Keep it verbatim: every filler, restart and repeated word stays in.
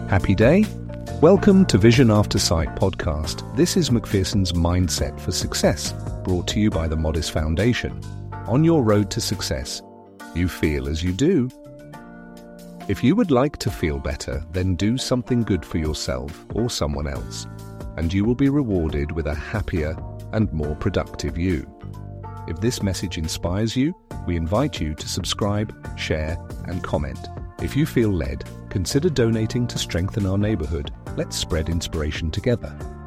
Happy day? Welcome to Vision After Sight podcast. This is Macpherson's Mindset for Success, brought to you by the Modest Foundation. On your road to success, you feel as you do. If you would like to feel better, then do something good for yourself or someone else, and you will be rewarded with a happier and more productive you. If this message inspires you, we invite you to subscribe, share, and comment. If you feel led, consider donating to strengthen our neighborhood. Let's spread inspiration together.